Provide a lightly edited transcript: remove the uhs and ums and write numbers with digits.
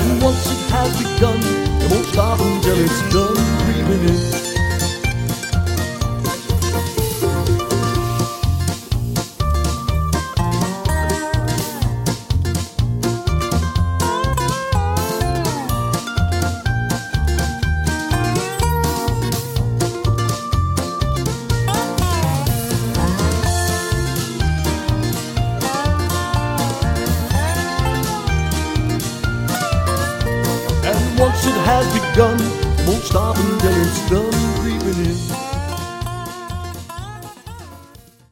And once it has begun, it won't stop until it's done creeping in. And once it has begun, won't stop until it's done creeping in.